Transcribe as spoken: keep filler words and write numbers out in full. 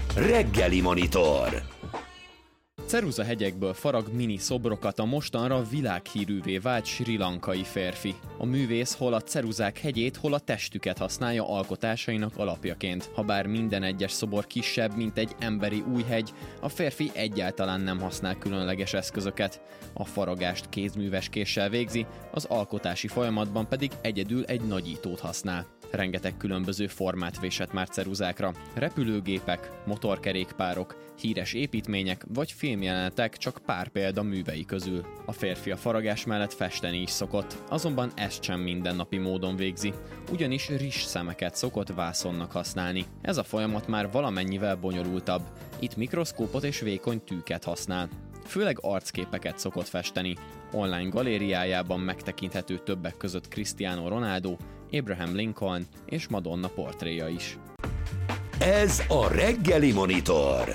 Reggeli Monitor. Ceruza hegyekből farag mini szobrokat a mostanra világhírűvé vált srí lankai férfi. A művész hol a ceruzák hegyét, hol a testüket használja alkotásainak alapjaként. Habár minden egyes szobor kisebb, mint egy emberi újhegy, a férfi egyáltalán nem használ különleges eszközöket. A faragást kézműves késsel végzi, az alkotási folyamatban pedig egyedül egy nagyítót használ. Rengeteg különböző formát vésett már ceruzákra. Repülőgépek, motorkerékpárok, híres építmények vagy filmjelenetek csak pár példa művei közül. A férfi a faragás mellett festeni is szokott, azonban ezt sem mindennapi módon végzi, ugyanis rizsszemeket szokott vászonnak használni. Ez a folyamat már valamennyivel bonyolultabb. Itt mikroszkópot és vékony tűket használ. Főleg arcképeket szokott festeni. Online galériájában megtekinthető többek között Cristiano Ronaldo, Abraham Lincoln és Madonna portréja is. Ez a Reggeli Monitor.